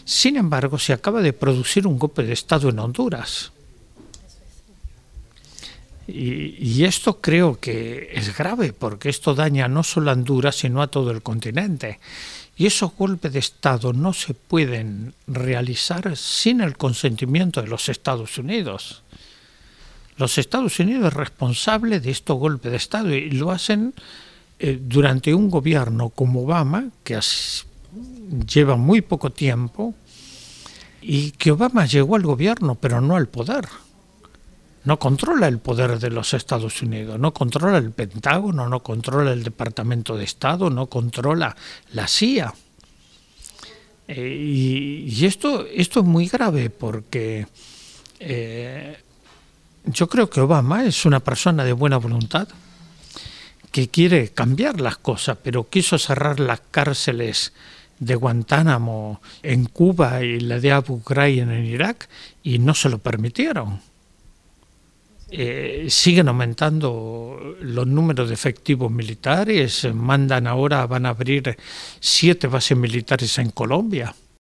Sin embargo, se acaba de producir un golpe de Estado en Honduras. Y esto creo que es grave, porque esto daña no solo a Honduras, sino a todo el continente. Y esos golpes de Estado no se pueden realizar sin el consentimiento de los Estados Unidos. Los Estados Unidos es responsable de estos golpes de Estado y lo hacen durante un gobierno como Obama, que lleva muy poco tiempo, y que Obama llegó al gobierno, pero no al poder. No controla el poder de los Estados Unidos, no controla el Pentágono, no controla el Departamento de Estado, no controla la CIA. Y esto es muy grave porque yo creo que Obama es una persona de buena voluntad que quiere cambiar las cosas, pero quiso cerrar las cárceles de Guantánamo en Cuba y la de Abu Ghraib en Irak y no se lo permitieron. Siguen aumentando los números de efectivos militares, van a abrir 7 bases militares en Colombia.